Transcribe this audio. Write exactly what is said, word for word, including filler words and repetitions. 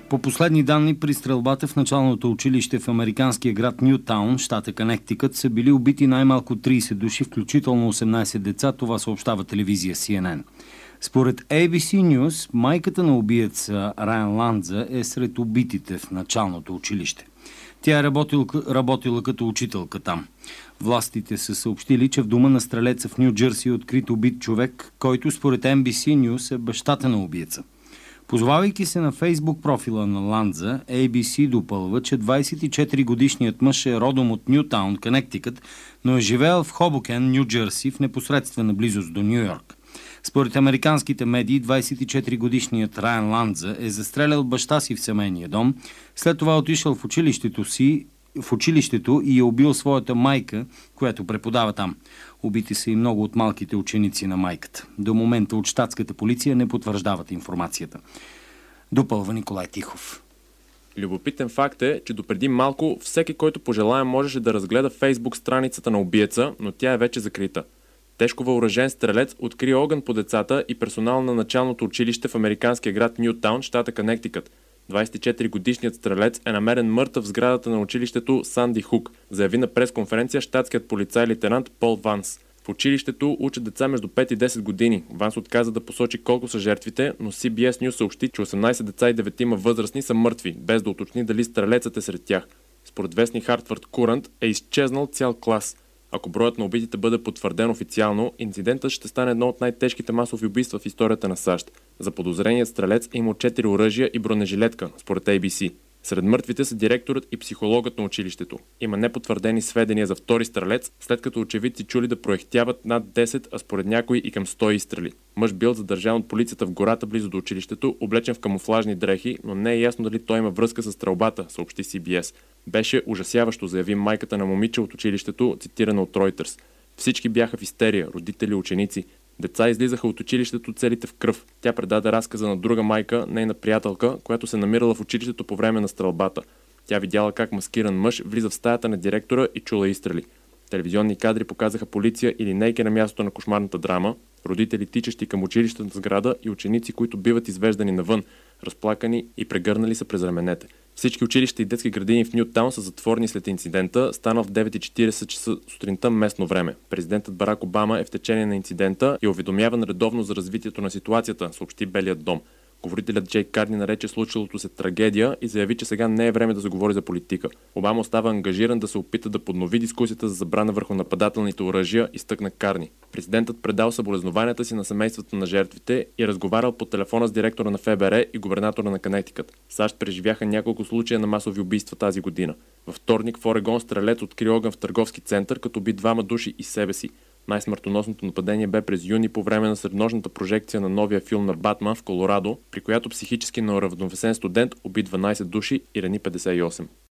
По последни данни, при стрелбата в началното училище в американския град Нютаун, щата Конектикът, са били убити най-малко трийсет души, включително осемнайсет деца. Това съобщава телевизия Си Ен Ен. Според Ей Би Си News, майката на убиеца Райан Ландза е сред убитите в началното училище. Тя е работила, работила като учителка там. Властите са съобщили, че в дома на стрелеца в Ню Джърси е открит убит човек, който според Ен Би Си News е бащата на убиеца. Позовавайки се на Фейсбук профила на Ландза, Ей Би Си допълва, че двайсет и четири годишният мъж е родом от Нютаун, Конектикът, но е живеел в Хобокен, Ню Джърси, в непосредствена близост до Ню Йорк. Според американските медии, двайсет и четири годишният Райан Ландза е застрелял баща си в семейния дом, след това отишъл в училището си, в училището и е убил своята майка, която преподава там. Убити са и много от малките ученици на майката. До момента от щатската полиция не потвърждават информацията. Допълва Николай Тихов. Любопитен факт е, че допреди малко всеки, който пожелая, можеше да разгледа Фейсбук страницата на убиеца, но тя е вече закрита. Тежко въоръжен стрелец откри огън по децата и персонал на началното училище в американския град Нютаун, щата Конектикът. двайсет и четири годишният стрелец е намерен мъртъв в сградата на училището Санди Хук, заяви на пресконференция щатският полицай лейтенант Пол Ванс. В училището учат деца между пет и десет години. Ванс отказа да посочи колко са жертвите, но Си Би Ес News съобщи, че осемнайсет деца и деветима възрастни са мъртви, без да уточни дали стрелецът е сред тях. Според вестник Хартфорд Курант е изчезнал цял клас. Ако броят на убитите бъде потвърден официално, инцидентът ще стане едно от най-тежките масови убийства в историята на САЩ. Заподозреният стрелец е имал четири оръжия и бронежилетка, според Ей Би Си. Сред мъртвите са директорът и психологът на училището. Има непотвърдени сведения за втори стрелец, след като очевидци чули да проехтяват над десет, а според някои и към сто изстрели. Мъж бил задържан от полицията в гората близо до училището, облечен в камуфлажни дрехи, но не е ясно дали той има връзка с стрелбата, съобщи Си Би Ес. Беше ужасяващо, заяви майката на момиче от училището, цитирана от Reuters. Всички бяха в истерия, родители, ученици. Деца излизаха от училището целите в кръв. Тя предаде разказа на друга майка, нейна приятелка, която се намирала в училището по време на стрелбата. Тя видяла как маскиран мъж влиза в стаята на директора и чула изстрели. Телевизионни кадри показаха полиция и линейки на мястото на кошмарната драма, родители тичащи към училищната сграда и ученици, които биват извеждани навън, разплакани и прегърнали се през раменете. Всички училища и детски градини в Нютаун са затворени след инцидента, станал в девет и четирийсет часа сутринта местно време. Президентът Барак Обама е в течение на инцидента и уведомяван редовно за развитието на ситуацията, съобщи Белият дом. Говорителят Джейк Карни нарече случилото се трагедия и заяви, че сега не е време да се говори за политика. Обама остава ангажиран да се опита да поднови дискусията за забрана върху нападателните оръжия, изтъкна Карни. Президентът предал съболезнованията си на семействата на жертвите и разговарял по телефона с директора на Еф Бе Ер и губернатора на Конектикът. САЩ преживяха няколко случая на масови убийства тази година. Във вторник в Орегон стрелец откри огън в търговски център, като уби двама души и себе си. Най-смъртоносното нападение бе през юни по време на среднощната прожекция на новия филм на Батман в Колорадо, при която психически неуравновесен студент уби дванайсет души и рани петдесет и осем.